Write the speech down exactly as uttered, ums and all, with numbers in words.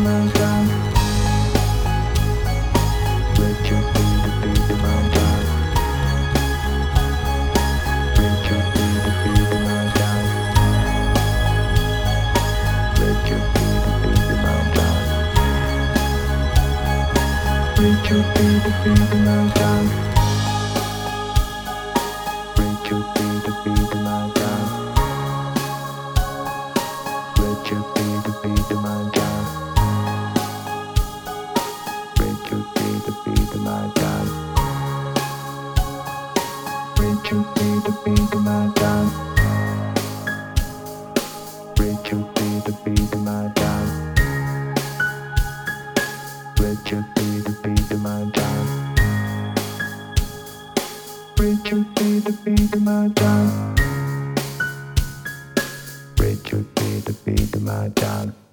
my time. Let your baby be my time. Let your baby be my time. Let your baby be my time. Let your baby be my time. Let your baby be my time. Let your baby be my time. Let your baby be my time. Let your baby be my time. Let your baby be my time. Let your baby be my time. Let your baby be my time. Let your baby be my time.